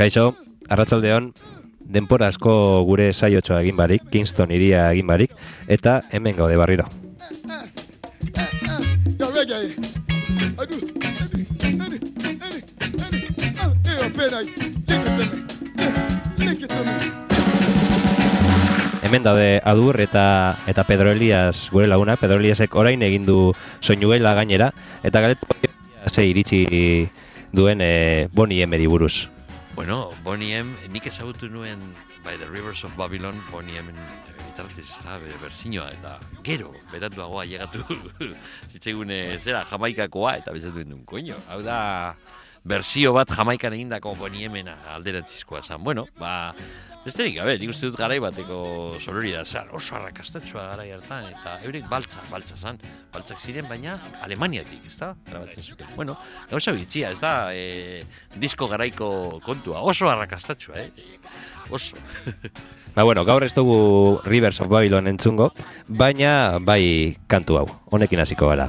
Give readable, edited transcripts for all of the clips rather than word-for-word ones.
Kaixo, arratsaldeon, denpora asko gure saiotxoa egin barik, Kingston iria egin barik, eta hemen gaude berriro. Hemen daude Adur eta Pedro Elias gure laguna. Pedro Eliasek orain egin du soinuela gainera, eta galetu ze iritsi duen Boney M-eri buruz. Bueno, Boney M, nik ezagutu nuen By the Rivers of Babylon, Boney M bitartez ez da berzinoa, eta gero, beratuagoa llegatu zitzaigun zera Jamaikakoa, eta bezatu duen koño. Hau da, berzio bat Jamaikan egindako Boney M-ena alderantzizkoa zan. Bueno, besterik, nik uste dut garai bateko sororia zan, oso arrakastatxoa garai hartan, eta eurek baltza zan, baltzak ziren, baina Alemaniatik, ez da? Grabatzen zuten. Bueno, gauza bitxia, ez da, disko garaiko kontua, oso arrakastatxoa, oso. Bueno, gaur ez dugu Rivers of Babylon entzungo, baina bai kantu hau, honekin hasiko gara.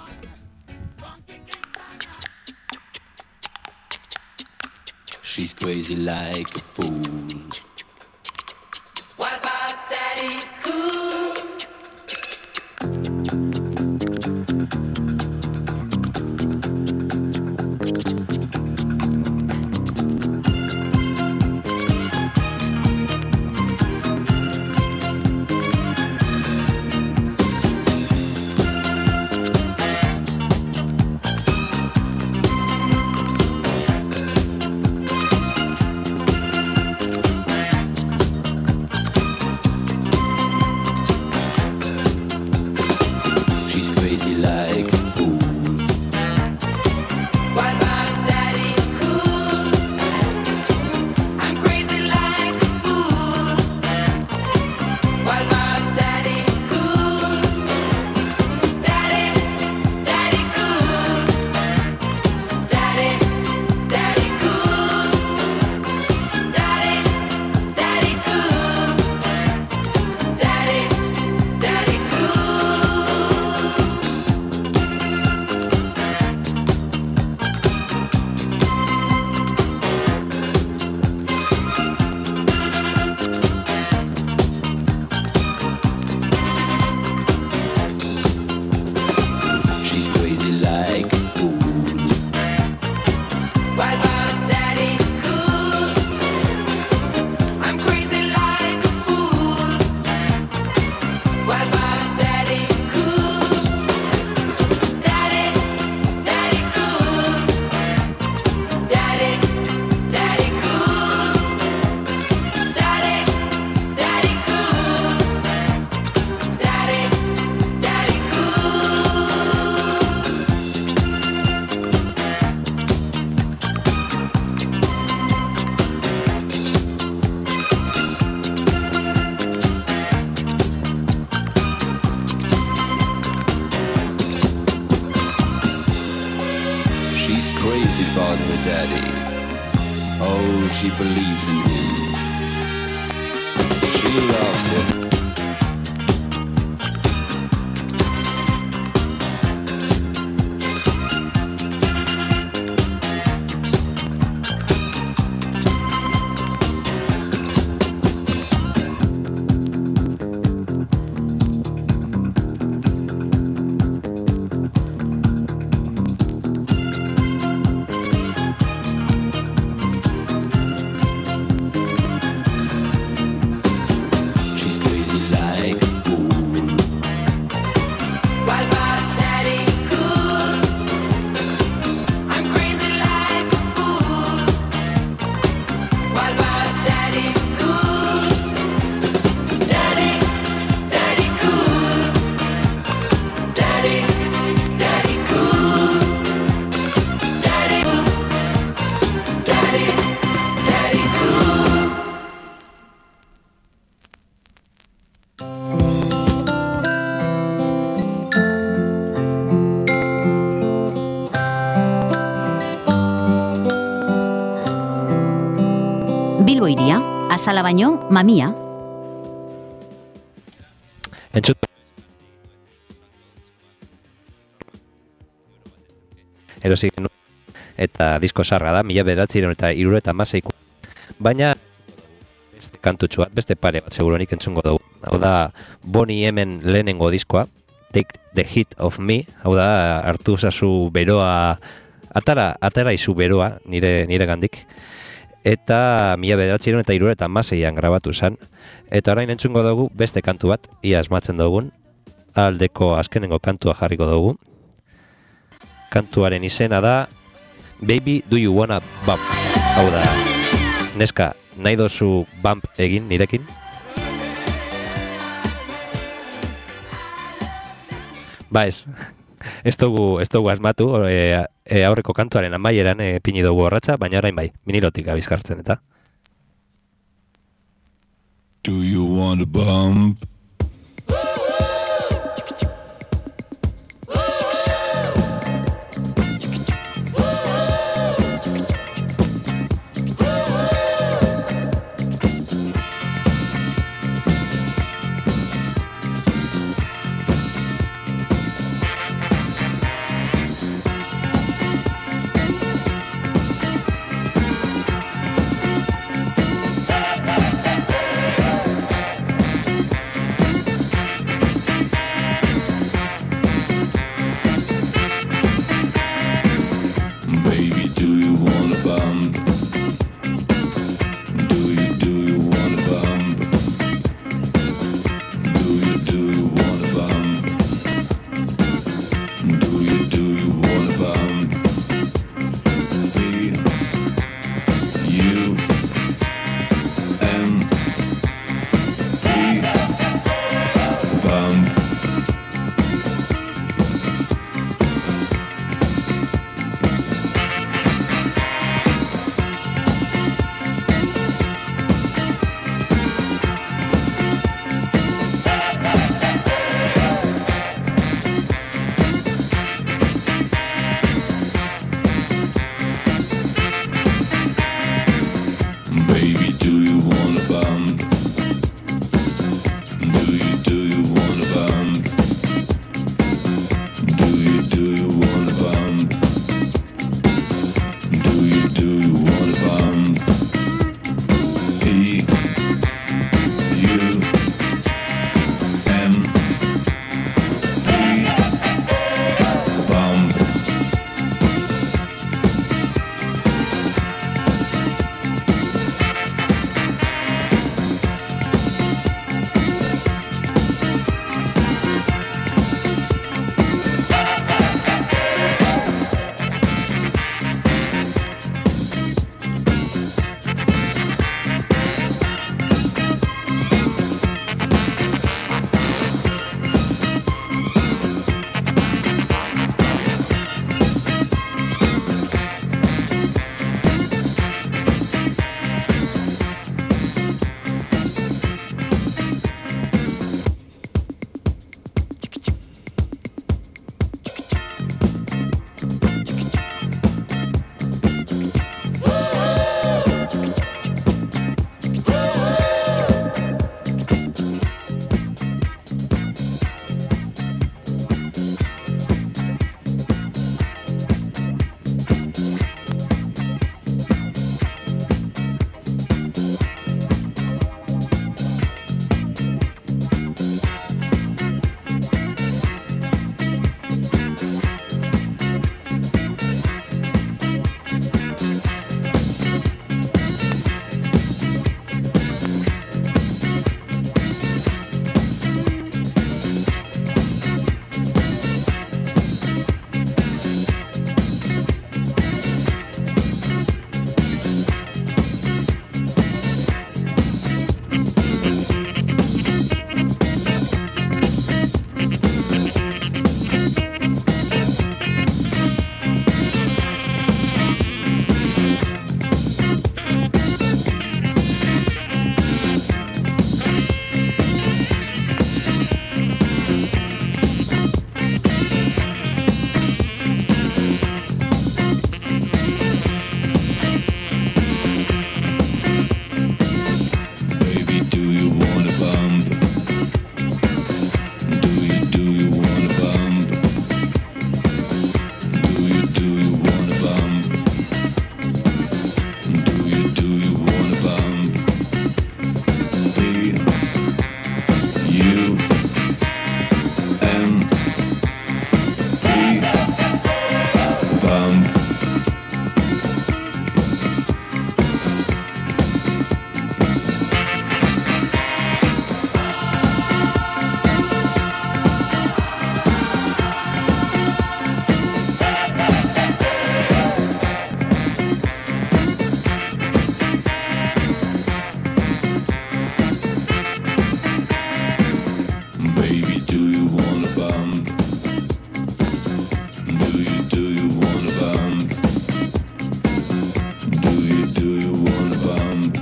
She's crazy like a fool. What about Daddy Cool? She believes in him. She loves him. Bilbo iria, azala baino, mamia. Entzut. Erosi eta disko sarra da, 1976ko. baina beste kantutxu bat, beste pare bat seguruenik entzungo dugu. Hau da, Bonnie M'en lehenengo diskoa, Take the Hit of Me, hau da, hartu zazu beroa, atara izu beroa, nire gandik. Eta 1976an grabatu zen. Eta orain entzungo dugu beste kantu bat, ia asmatzen dugun, aldeko azkenengo kantua jarriko dugu. Kantuaren izena da Baby, do you wanna bump? Hau da, neska, nahi dozu bump egin nirekin? Ba ez dugu asmatu, aurreko kantuaren amaieran pini dugu horratza, baina orain bai, minilotik abizkartzen eta. Do you want a bump? bump? Do you wanna bump? Do you wanna bump?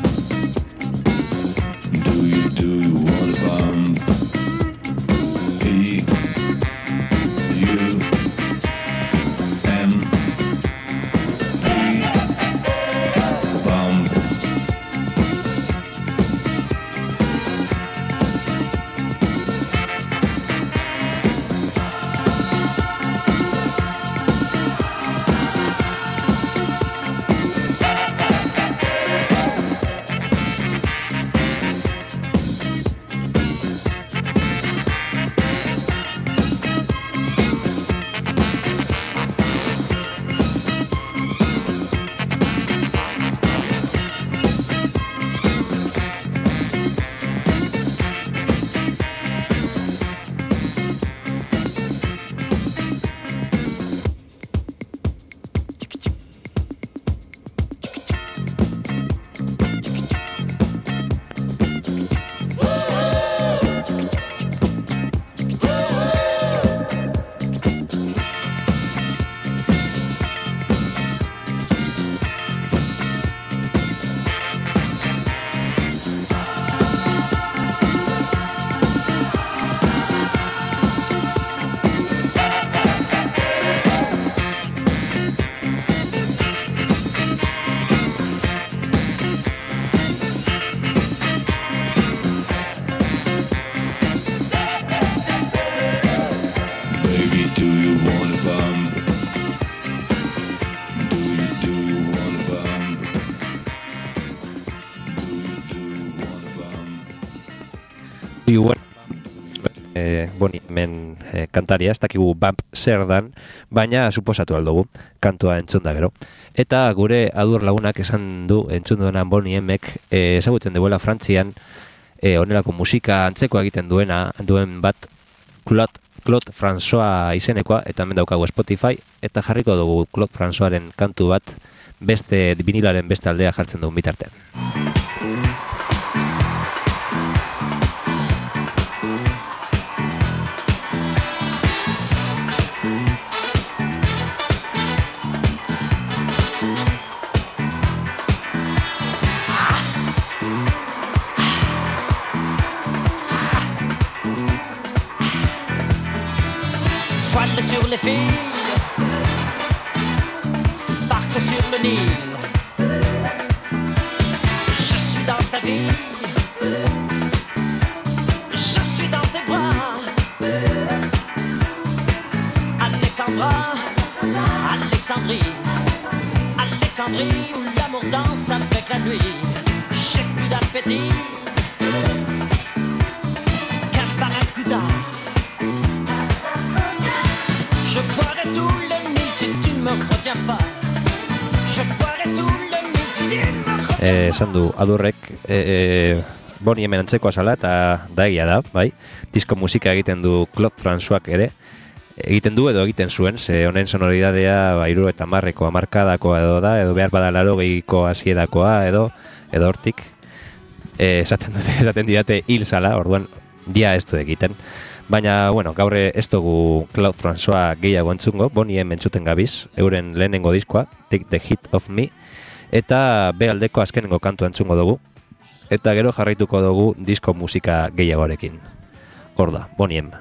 Do you wanna bump? E U M P bump. Baby, do you wanna bump? Do you wanna bump? Do you wanna bump? Boni, hemen kantaria, ez dakigu bump zer dan, baina suposatu aldugu, kantua entzun da gero. Eta gure adur lagunak esan du, entzun duenan Boni Emek, ezagutzen duela Frantzian, onelako musika antzeko egiten duen bat, Claude François izenekoa, eta hemen daukagu Spotify, eta jarriko dugu Claude Françoisen kantu bat, beste vinilaren beste aldea jartzen dugun bitartean. Voile sur les filles, barque sur le Nil. Je suis dans ta vie, je suis dans tes bras. Alexandra, Alexandrie, Alexandrie où l'amour danse avec la nuit. J'ai plus d'appétit qu'un barracuda. Je boirai tous les nuits si tu ne me retiens pas. Je boirai tous les nuits si tu ne me retiens pas. Esan du adurrek Boni hemen antzekoa zala eta da egia da, bai. Disko musika egiten du Claude François ere. Egiten du edo egiten zuen, ze honen sonoridadea 70ko hamarkadakoa edo da, edo behar bada 80ko hasierakoa edo hortik. Esaten didate hil zala, orduan dia ez du egiten. Baina, bueno, gaur ez dugu Claude François gehiago entzungo, Boni hemen entzuten gabiz, euren lehenengo diskoa, Take the Hit of Me, eta B-aldeko azkenengo kantua entzungo dugu, eta gero jarraituko dugu disko musika gehiagorekin. Hor da, Boni hem.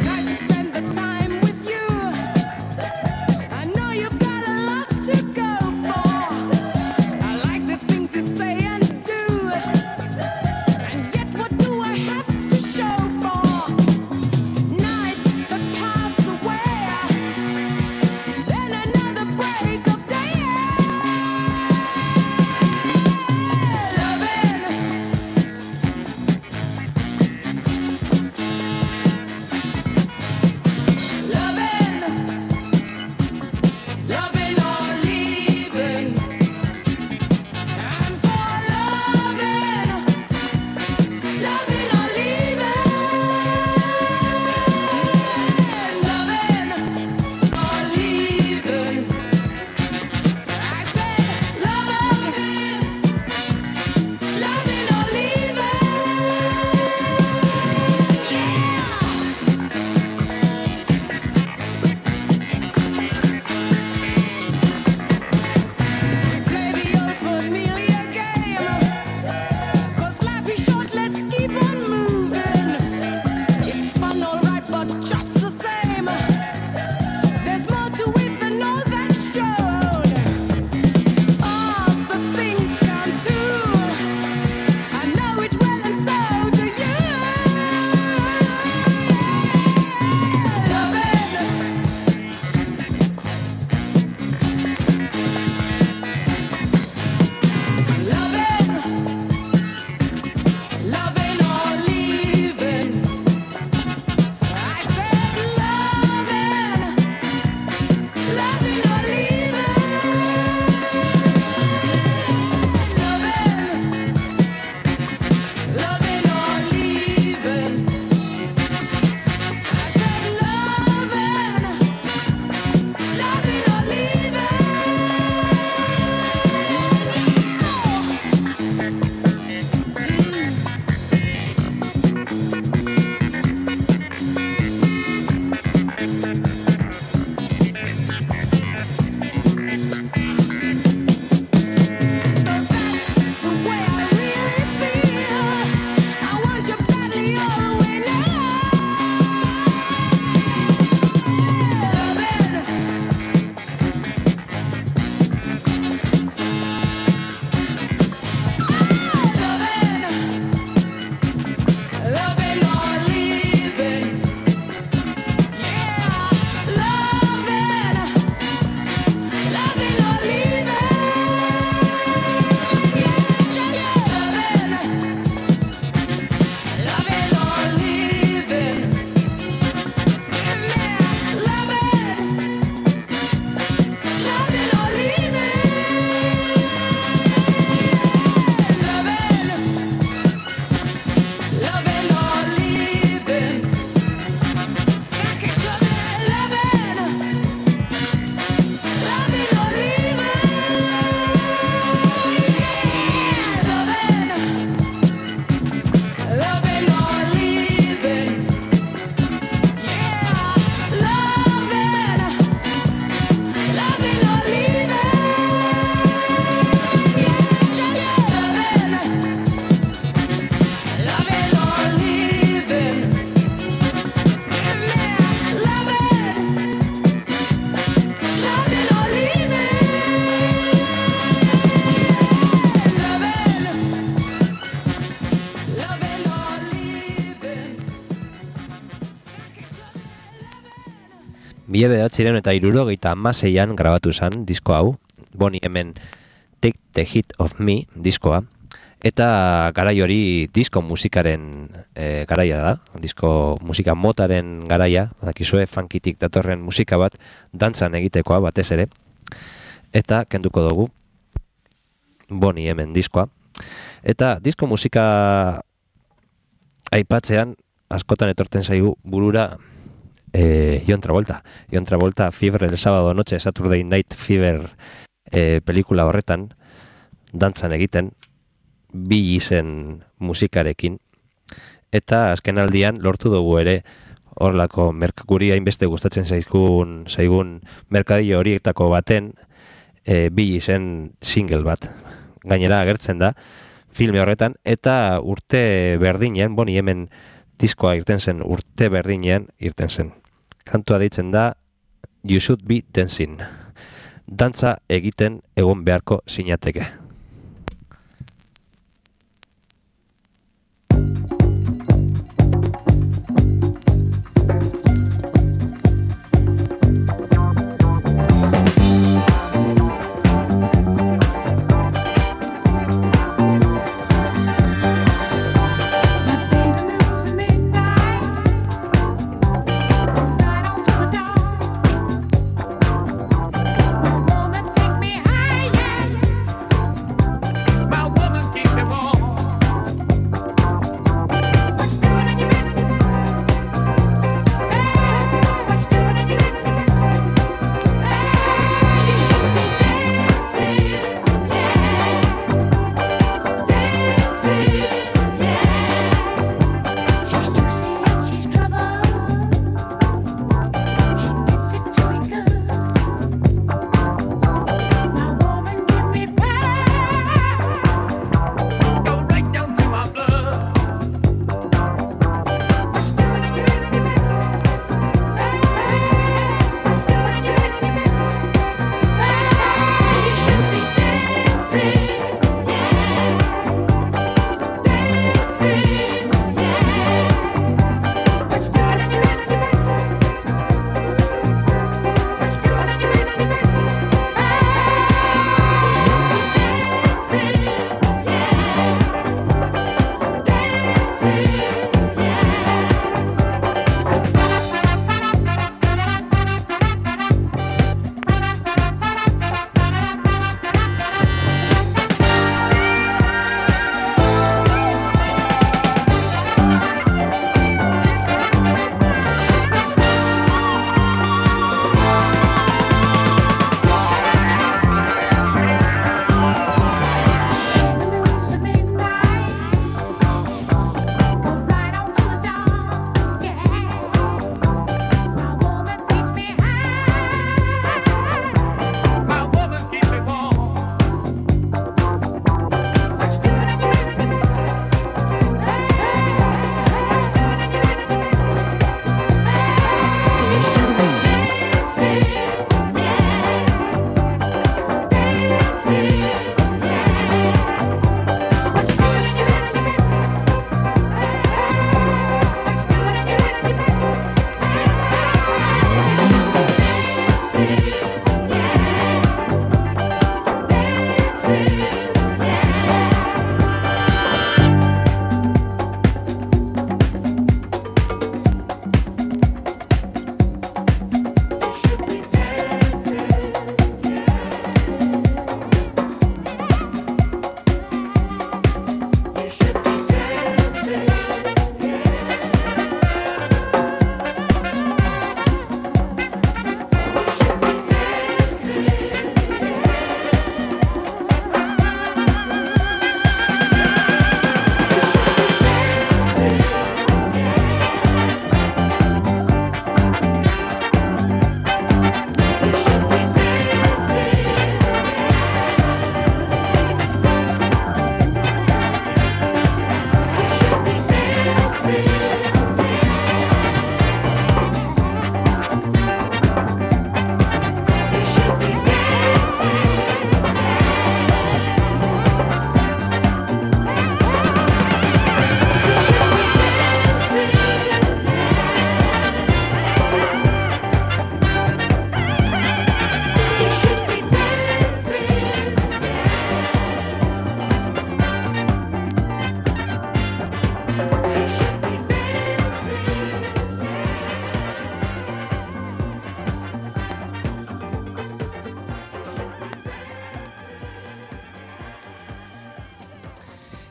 Go 1976an grabatu zen disko hau, Boney M:en Take the Hit of Me diskoa, eta garai hori disko musikaren garaia da, disko musika motaren garaia, badakizue funkitik datorren musika bat dantzan egitekoa batez ere, eta kenduko dugu Boney M:en diskoa. Eta disko musika aipatzean askotan etortzen zaigu burura John Travolta. John Travolta Fever el sábado noche, Saturday Night Fever pelikula horretan dantzan egiten bi izen musikarekin, eta azken aldian lortu dugu ere horlako guri hainbeste gustatzen zaigun merkadillo horietako baten bi izen single bat. Gainera agertzen da filme horretan, eta urte berdinen, Boney M:en diskoa irten zen, urte berdinen irten zen. Kantua deitzen da You Should Be Dancing. Dantza egiten egon beharko zinateke. Woman, take me higher.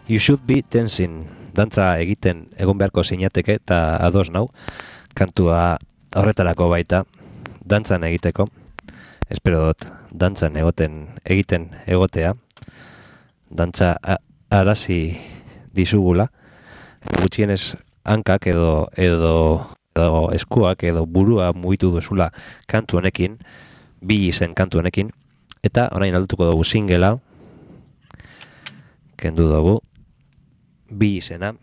You should be dancing. Dantza egiten egon beharko zinateke eta ados nau. Kantua horretarako baita, dantzan egiteko. Espero dut, dantzan egiten egotea. Dantza arazi dizugula. Gutxienez hankak edo eskuak edo burua mugitu duzula kantu honekin, bi izen kantu honekin, eta orain aldutuko dugu singela, kendu dugu, bi izena,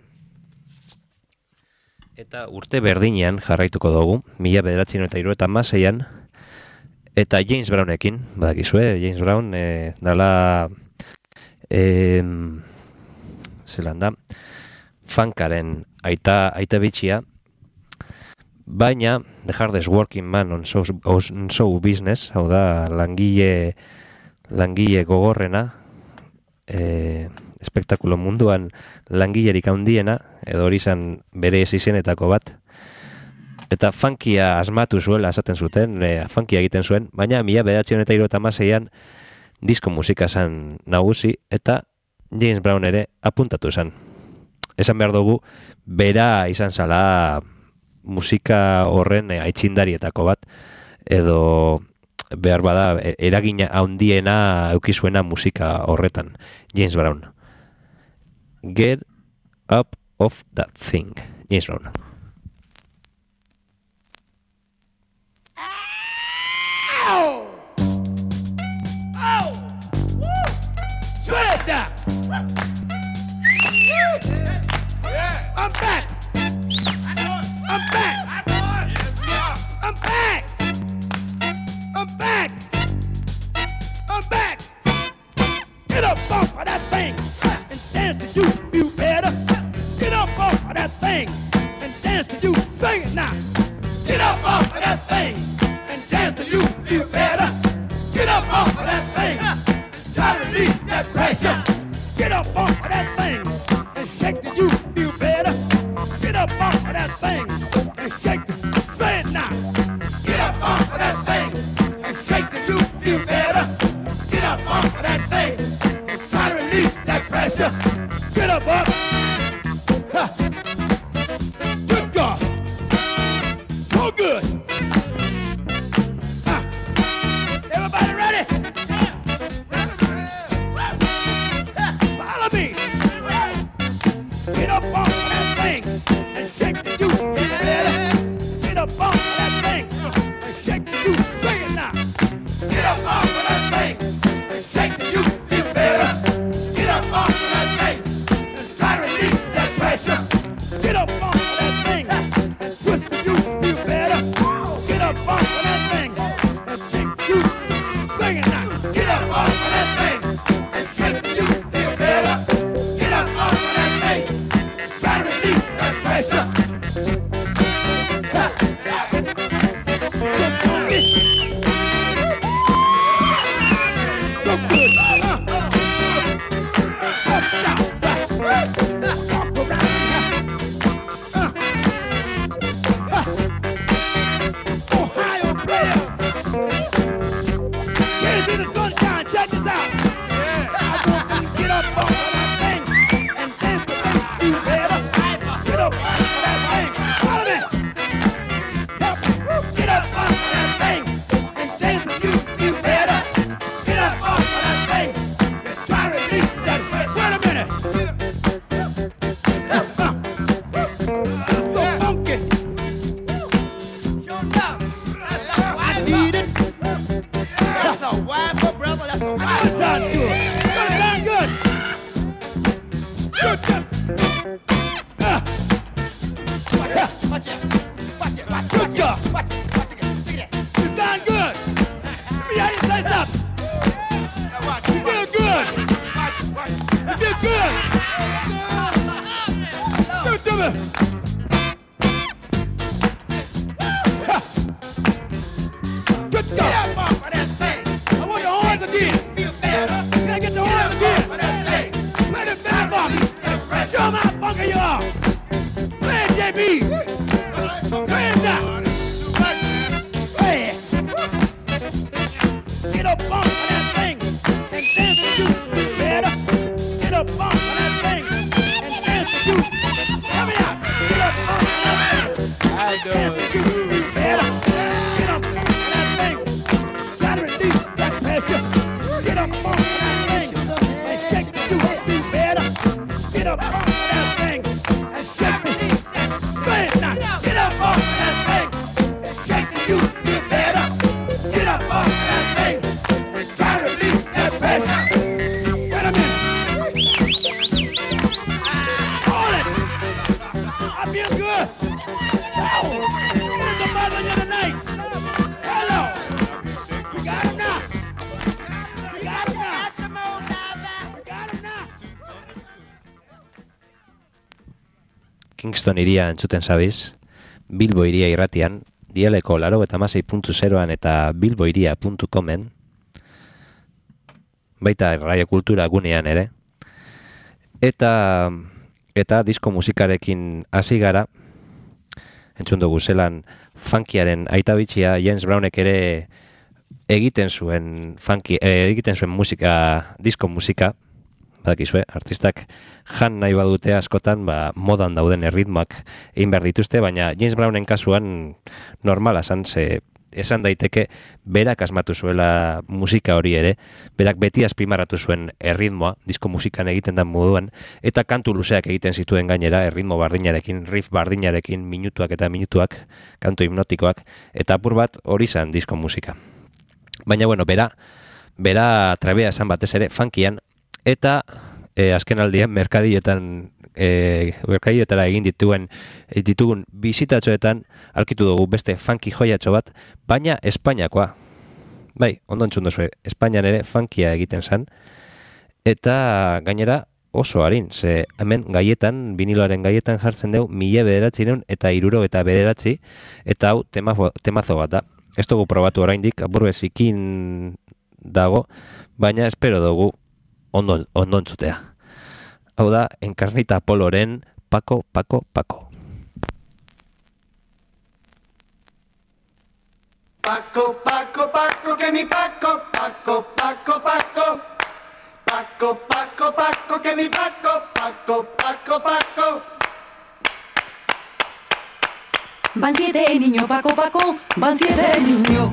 eta urte berdinean jarraituko dugu, 1976an, eta James Brownekin, badakizue, James Brown dala zelan da, funkaren aita bitxia, baina The Hardest Working Man on show business, hau da langile gogorrena, espektakulo munduan langilerik handiena, edo hori izan bere izenetako bat, eta funkia asmatu zuela esaten zuten, funkia egiten zuen, baina 1976an disko musika zan nagusi, eta James Brown ere apuntatu zen. Esan behar dugu, bera izan zala musika horren aitzindarietako bat, edo behar bada eragina handiena eukizuena musika horretan, James Brown. Get up of that thing, James Brown. Ow! Oh! Woo! Spread that! I'm back! I'm back! I'm back! I'm back! I'm back! Get up off of that thing and dance to you better. Get up off of that thing and dance to you. Sing it now. Get up off of that thing and dance to you better. Get up off of that thing. Try to release that pressure. Get up off of that thing and shake till you feel better. Get up off of that thing and shake till say it now. Get up off of that thing and shake till you feel better. Get up off of that thing and try to release that pressure. Get up, up. Ha. Good God. So good. Everybody ready? Follow me. Get up off of that thing and shake the juice. Get up off of that thing and shake the juice. Sing it now. Get up off of that thing and shake the juice. Feel better. Get up off of that thing and try to release that pressure. Get up off of that thing and twist the juice. Feel better. Get up off of that thing and shake the juice. Sing it now. Get up off of that thing and shake the juice. Feel better. Get up off of that thing. Try to release that pressure. Ha. So good. Ohio players. Get into the sunshine. Check this out. I want you to get up off of that thing and dance with me. You better get up off of that thing. Follow me. Get up off of that thing and dance with you. You better get up off of that thing and try to release that. Wait a minute. So funky. I need it. That's a wild brother. That's a wild. That sounds good. That sounds good. Good. Watch it. Good job. You sound good. Let me hear you say something. You feel good. You feel good. Do it to me. Good job. I want the horns again. Can I get the horns again? Play the band for me. Show 'em how funky you are. Play it, JB. Play it now. Play it. Get up off of that thing and dance to you better. Get up off of that thing up off of that thing and shake me. Go ahead now, get up off of that thing and shake me. You feel better. Get up off of that thing and try to release that pressure. Wait a minute. Hold it. I feel good. Wow. Where's the mother of the night? Hello. You got him now. You got him now. You got him now. Kingston iria entzuten zabiz, Bilbo iria irratian, dialeko 96.0an eta bilboiria.comen, baita Radio Kultura gunean ere, eta disko musikarekin hasi gara, entzun dugu zelan funkiaren aitabitxia James Brownek ere egiten zuen musika, disko musika, badakizue, artistak jan nahi badute askotan, modan dauden erritmoak egin behar dituzte, baina James Brownen kasuan normala esan daiteke berak asmatu zuela musika hori ere, berak beti azpimarratu zuen erritmoa, disko musikan egiten den moduan, eta kantu luzeak egiten zituen gainera, erritmo bardinarekin, riff bardinarekin, minutuak eta minutuak, kantu hipnotikoak, eta apur bat hori zen disko musika. Baina, bueno, bera trebea esan batez ere, funkian, eta azken aldian merkadioetara egin ditugun bizitatxoetan aurkitu dugu beste funky joiatxo bat, baina Espainiakoa. Bai, ondo entzun duzu, Espainian ere funkia egiten zen, eta gainera oso harin, ze hemen gaietan, viniloaren gaietan jartzen dugu 1979 eta hau temazo bat da. Ez dugu probatu oraindik, apurbe zikin dago, baina espero dugu ondo entzutea. Hau da, Encarnita Apoloren Paco, Paco, Paco. Paco, Paco, Paco, que mi Paco, Paco, Paco, Paco. Paco, Paco, Paco, que mi Paco, Paco, Paco, Paco. Van 7 niños, Paco, Paco, van 7 niños.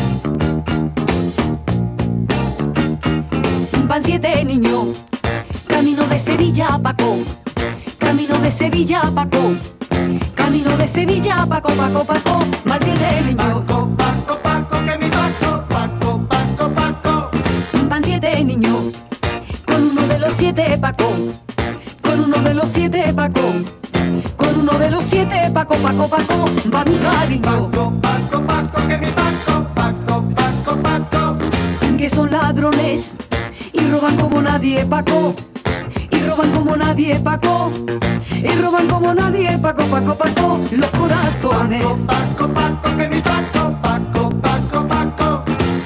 Van 7 niños, camino de Sevilla, Paco. Camino de Sevilla, Paco. Camino de Sevilla, Paco, Paco, Paco. Van 7 niños. Paco, Paco, Paco, que mi Paco, Paco, Paco, Paco. Van 7 niños, con uno de los 7, Paco. Con uno de los 7, Paco. Con uno de los 7, Paco, Paco, Paco. Van un cariño. Paco, Paco, Paco, que mi Paco, Paco, Paco, Paco. Que son ladrones y roban como nadie, Paco. Y roban como nadie, Paco. Y roban como nadie, Paco, Paco, Paco. Los corazones. Paco, Paco, Paco, que mi Paco, Paco, Paco, Paco.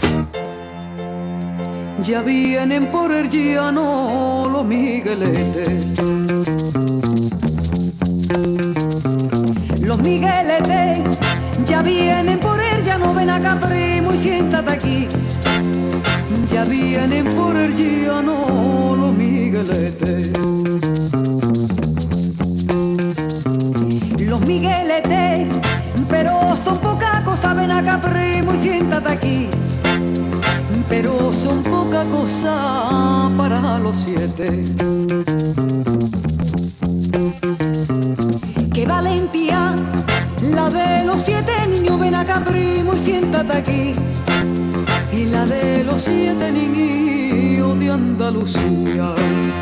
Ya vienen por el llano los migueletes. Los migueletes ya vienen por el llano. Ven acá, primo, y siéntate aquí. Ya vienen por el llano los migueletes. Los migueletes, pero son poca cosa. Ven acá, primo, y siéntate aquí. Pero son poca cosa para los 7. ¡Qué valentía! La de los 7 niños, ven acá, primo, y siéntate aquí. Y la de los 7 niños de Andalucía.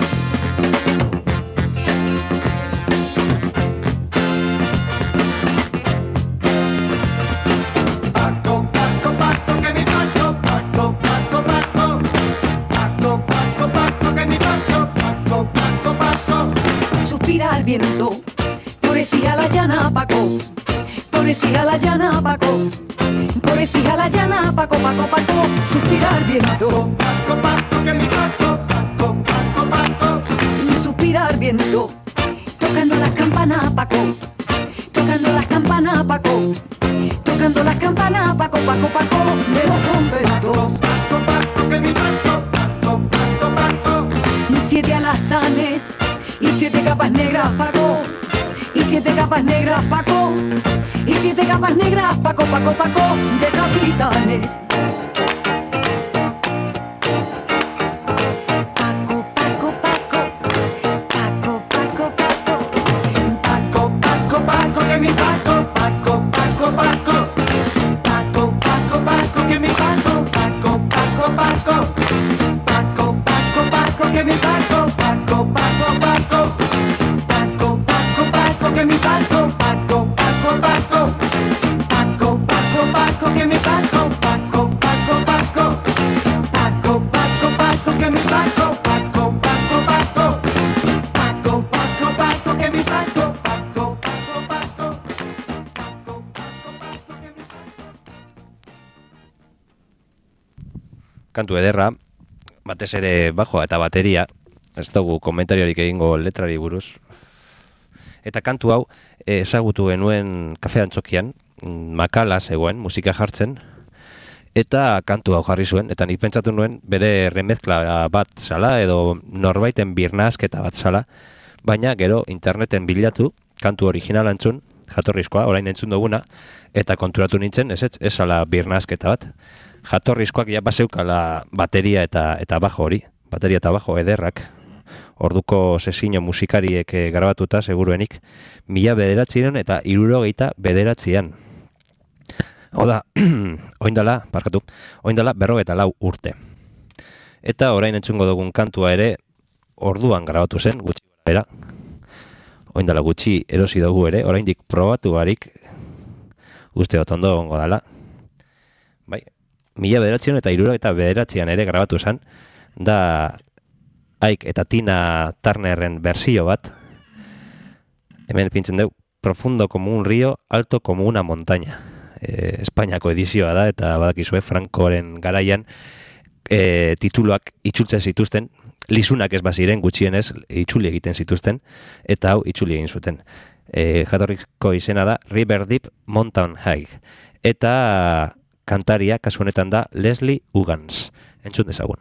Paco, Paco, Paco, que mi Paco, Paco, Paco, Paco. Paco, Paco, Paco, que mi Paco, Paco, Paco, Paco. Suspira el viento, pobrecilla la llana, Paco. Pobrecilla la llana, Paco. Pobrecilla la llana, Paco, Paco, Paco. Suspira el viento. Paco, Paco, que mi Paco, Paco, Paco, Paco. Suspira el viento, tocando las campanas, Paco. Tocando las campanas, Paco. Tocando las campanas, Paco, Paco, Paco. De los conventos. Paco, Paco, que mi Paco, Paco, Paco, Paco. 7 alazanes y 7 capas negras, Paco. Y 7 capas negras, Paco. Y 7 capas negras, Paco, Paco, Paco, de capitanes. Paco, Paco, Paco. Paco, Paco. que mi Paco, Paco, Paco, Paco. Paco, Paco, Paco, que mi Paco, Paco, Paco, Paco. Paco, Paco, Paco, que mi Paco, Paco, Paco, Paco. Paco, Paco, Paco, que mi Paco, Paco, Paco, Paco. Paco, Paco, Paco, que mi Paco, Paco, Paco, Paco. Paco, Paco, Paco, que mi Paco. Kantu ederra, batez ere bajoa eta bateria, ez dugu komentariorik egingo letrari buruz. Eta kantu hau ezagutu genuen kafe antzokian, makala zegoen, musika jartzen, eta kantu hau jarri zuen, eta nik pentsatu nuen bere remezkla bat zala, edo norbaiten birnazketa bat zala, baina gero interneten bilatu, kantu originala entzun, jatorrizkoa, orain entzun duguna, eta konturatu nintzen, ez zala birnazketa bat. Jatorrizkoak ja bazeukala bateria eta bajo hori, bateria eta bajo ederrak, orduko sesio musikariek grabatuta, seguruenik, 1900 eta 1979. Oda, oindala 54 urte. Eta orain entzungo dugun kantua ere, orduan grabatu zen, gutxi bera. Oindala gutxi erosi dugu ere, oraindik probatu barik, uste dut ondo gongo dala. Bai, 1979 ere grabatu zen, da Ike eta Tina Turnerren bersio bat. Hemen pintzen dugu, profundo como un río, alto como una montaña. Espainiako edizioa da, eta badakizue Francoren garaian tituluak itzultzen zituzten, lizunak ez baziren gutxienez itzuli egiten zituzten, eta hau itzuli egin zuten. Jatorrizko izena da River Deep Mountain High. Eta kantaria, kasu honetan da, Leslie Uggams. Entzun dezagun.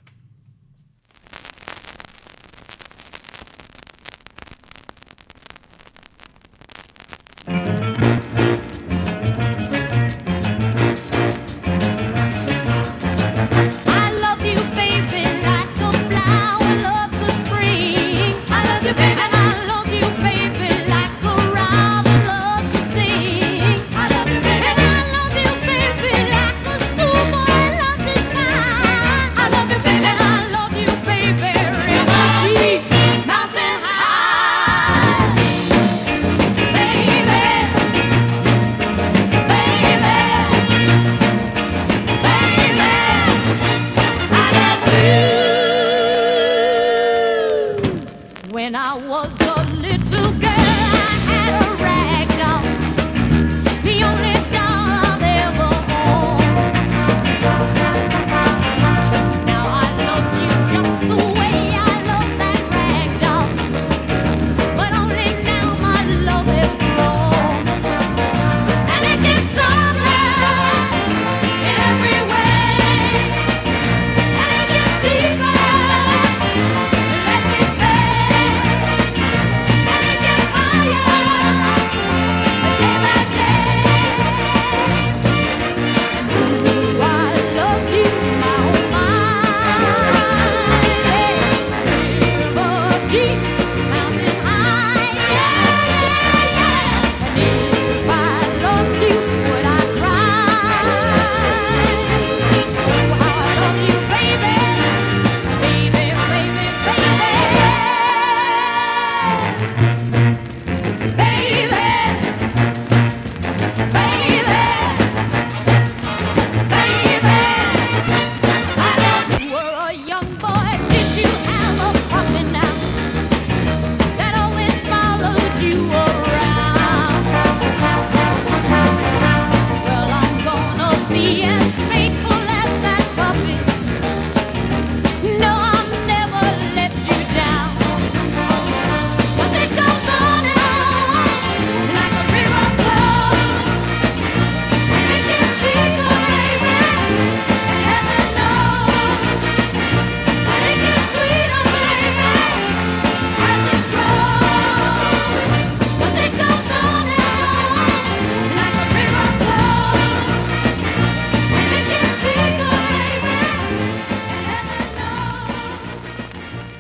I love you, baby, like a flower loves the spring. I love you, baby, and I love you, baby, like a robin loves to sing. I love you, baby, and I love you, baby, like a schoolboy loves his mind. I love you, baby, and I love you, baby, river deep, mountain high. Baby, when I was a little girl, I had a rag doll, the only doll I've ever owned. Now I love you just the way I love that rag doll, but only now my love is grown, and it gets stronger in every way, and it gets deeper. Let me say, and it gets higher day by day. Ooh, I love you, my oh my. River deep, mountain high, yeah. And if I lost you, would I cry? Oh, how I love you, baby, baby, baby, baby. Baby, I love you. Were a young boy, did you have a puppy now that always followed you around? Well, I'm gonna be as faithful as that puppy. No, I'll never let you down. 'Cause it goes on and on like a river flows, and it gets deeper, baby, and heaven knows, and it gets sweeter, baby, as it grows. 'Cause it goes on and on like a river flows, and it gets deeper, baby, and heaven knows.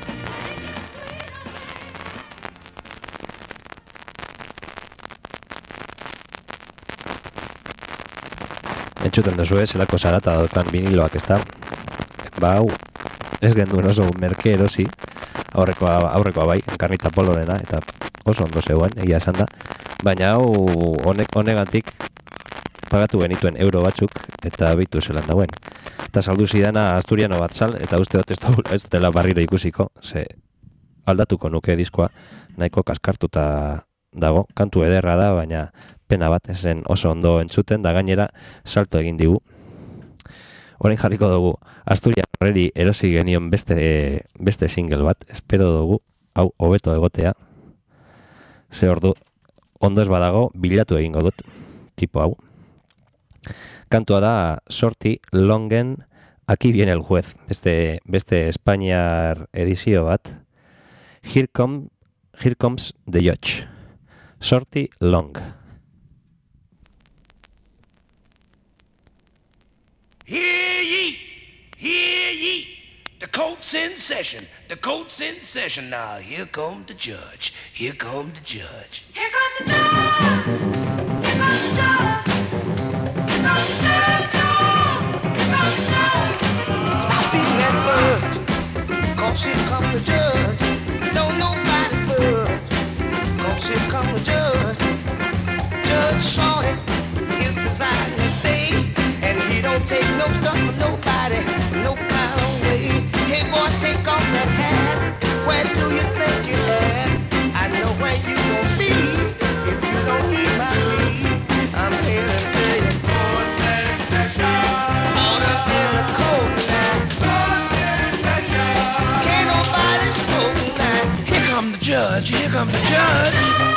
Entzuten duzue, zelako zarata daukan viniloak, ez da? Ba, hau, ez genduen oso merke erosi, aurrekoa bai, Enkarnita Polorena, eta oso ondo zegoen, egia esan da, baina hau honegatik pagatu genituen euro batzuk, eta bitu zelan dauen. Eta saldu zidana asturiano bat sal, eta uste dut ez dutela barriro ikusiko, ze aldatuko nuke diskoa, nahiko kaskartuta dago, kantu ederra da, baina pena bat, ezen oso ondo entzuten, da gainera salto egin digu. Orain jarriko dugu, Asturian horreri erosi genion beste single bat, espero dugu, hau hobeto egotea. Ze ordu, ondo ez badago, bilatu egingo dut, tipo hau. Kantua da Sorti Longen, Aquí viene el juez, beste Espainiar edizio bat. Here comes the judge. Sorti Long. Hear ye, the court's in session, now here come the judge, Here come the judge. Here come the judge. Here come the judge. Here come the judge. Here come the judge. Stop beating that fudge, 'cause here come the judge. Don't nobody budge, 'cause here come the judge. Judge Shorty is presiding today, and he don't take no stuff from nobody, no kind of way. Hey boy, take off that hat, where do you think you're at? I know where you gon' be if you don't heed my plea. I'm here to tell you, court's in session. Order in the court now. Court's in session. Can't nobody smoke now. Here come the judge. Here come the judge.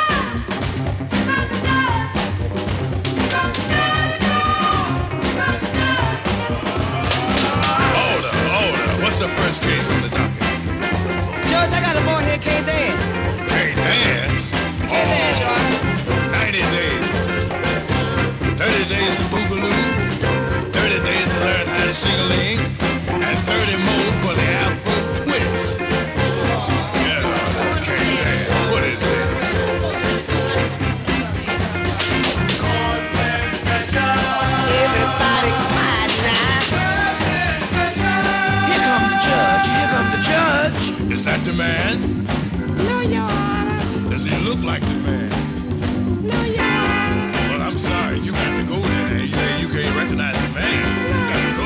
What's the first case on the docket? Judge, I got a boy here can't dance. Can't dance? Can't dance, Your Honor. 90 days. 30 days of boogaloo. 30 days to learn how to sing-a-ling. And 30 more for the Afro twist. Yeah, can't dance. What is this? Everybody quiet now. Here come the judge. Here come the judge. Is that the man? No, Your Honor. Does he look like the man? No, Your Honor. Well, I'm sorry. You got to go there. You can't recognize the man. You got to go.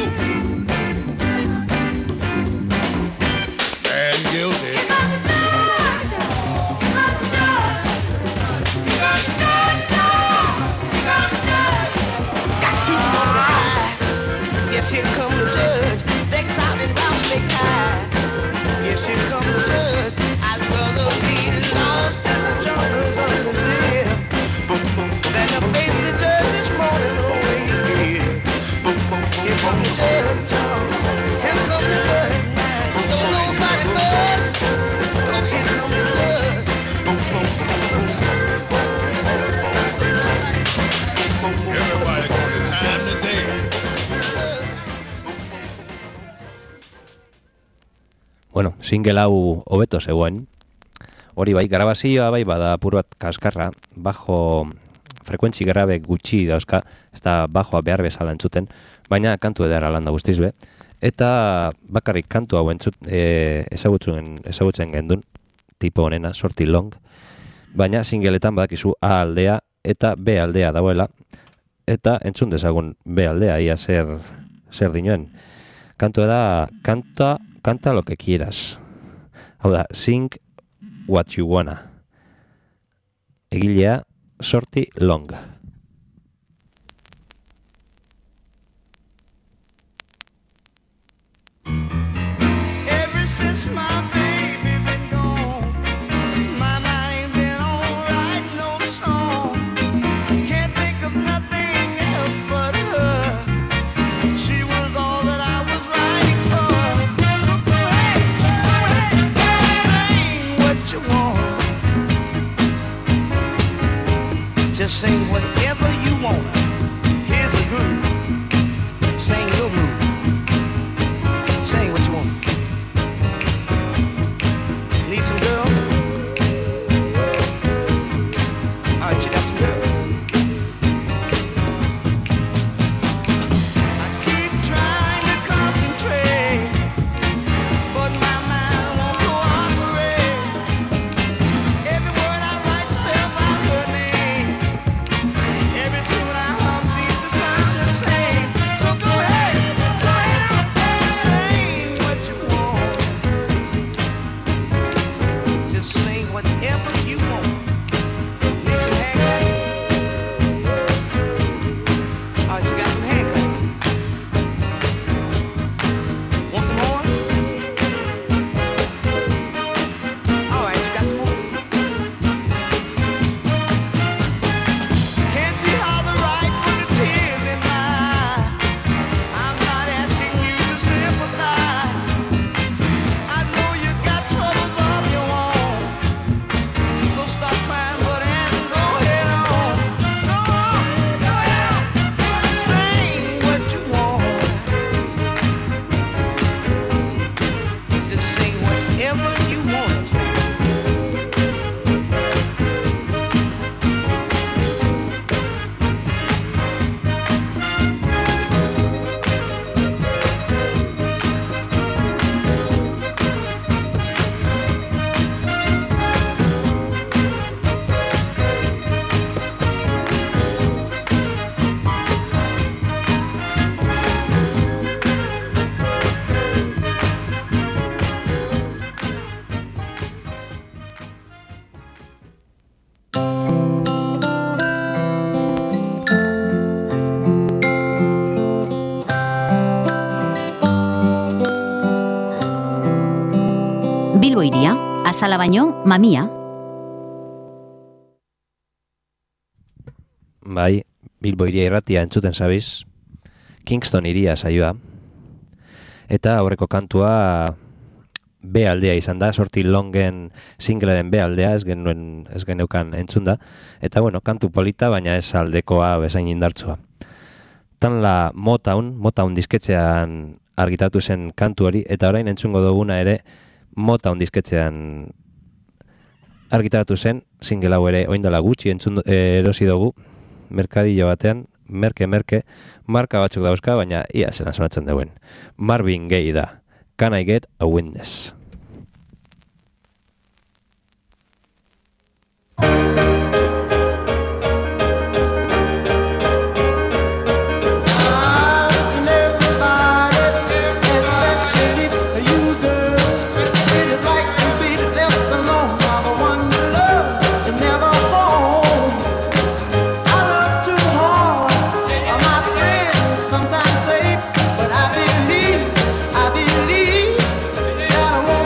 And guilty. Yes, here come the judge. They crowded round me high. Yes, here come the judge. I'd rather be lost in the jungles of the fear than to face the judge this morning the way he feel. Here come the judge. Here come the judge. Don't nobody budge, 'cause here come the judge. Everybody got the time today. Bueno, single hau hobeto zegoen. Hori bai, grabazioa bai bada apur bat kaskarra, bajo frekuentzi grabe gutxi dauzka, ez da bajoa behar bezala entzuten, baina kantu edera landa guztiz be. Eta bakarrik kantu hau ezagutzen gendun, tipo honena, Sorti Long, baina singleetan badakizu A aldea eta B aldea dauela, eta entzun dezagun B aldea, ia zer dinoen. Kantu da, canta lo que quieras. Hau da, sing what you wanna. Egilea, Sorti Long. Ever since my baby been gone, my mind been on writing no song. Can't think of nothing else but her. She was all that I was writing for. So go ahead, sing what you want. Just sing whatever you want. Here's a groove. Sing your groove. Sing what you want. Need some girls? All right, you got some girls? I keep trying to concentrate whatever you want. Need some hand claps? All right, you got some hand claps. Want some more? All right, you got some more. Can't see how the right for the tears in my eye. I'm not asking you to sympathize. I know you got troubles of your own. So stop crying, buddy, and go ahead on. Go on, go ahead on. Sing what you want. Just sing whatever you want to sing. Bilbo iria, azala baino, mamia. Bai, Bilbo iria irratia entzuten zabiz, Kingston iria saioa. Eta aurreko kantua B aldea izan da, Sorti Longen singleren B aldea, ez geneukan entzunda. Eta bueno, kantu polita, baina ez aldekoa bezain indartsua. Tan la Motown disketxean argitatu zen kantu hori, eta orain entzungo duguna ere Motown disketxean argitaratu zen, single hau ere oindala gutxi erosi dugu, merkadillo batean, merke, marka batzuk dauzka, baina ia zena sonatzen duen. Marvin Gaye da, Can I Get a Witness? Sometimes say, but I believe that I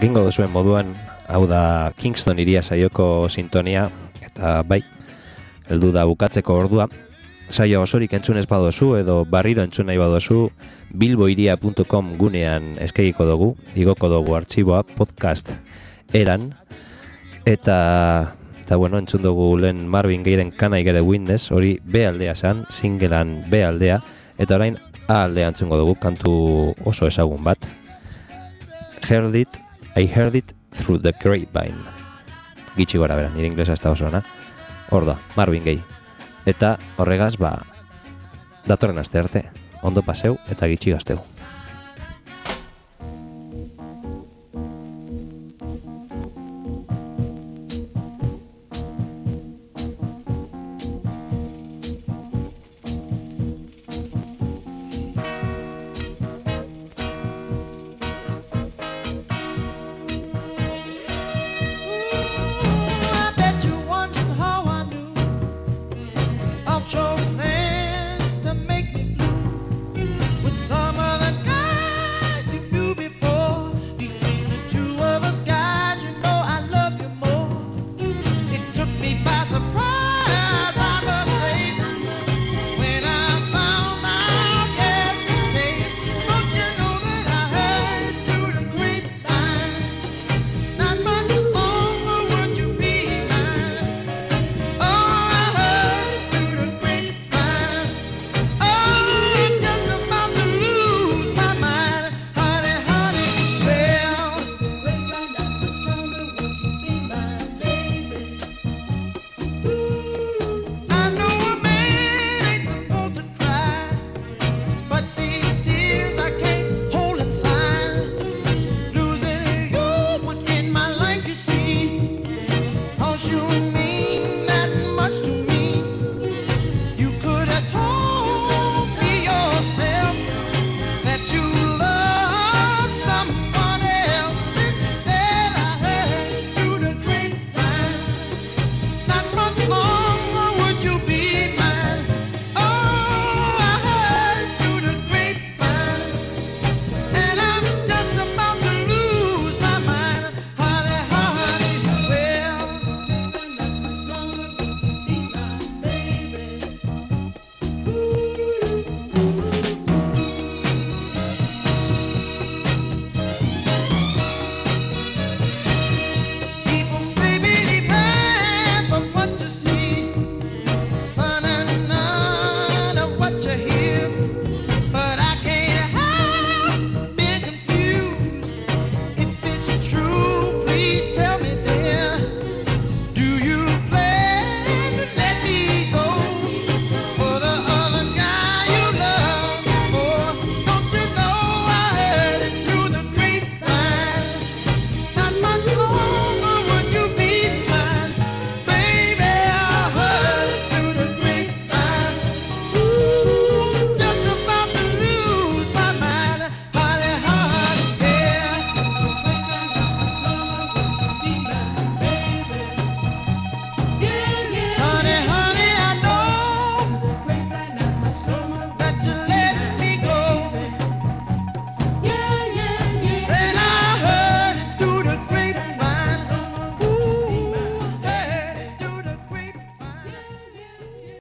gingo duzuen moduan, hau da Kingston iria saioko sintonia, eta bai, heldu da bukatzeko ordua. Saio osorik entzun ez badozu edo barriro entzun nahi badozu, bilboiria.com gunean eskegiko dugu, igoko dugu artxiboa podcast eran, eta bueno, entzun dugu lehen Marvin Gaye-en Can I Get a Witness, hori B aldea zan, singlean B aldea, eta orain A aldea entzungo dugu, kantu oso ezagun bat. I heard it through the grapevine. Gitxi gora bera, nire inglesa ez da oso ona. Hor da, Marvin Gaye. Eta horregaz, datorren aste arte, ondo paseu eta gitxi gazteu.